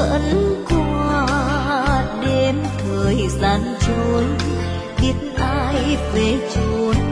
vẫn qua, đêm thời gian trôi biết ai về chốn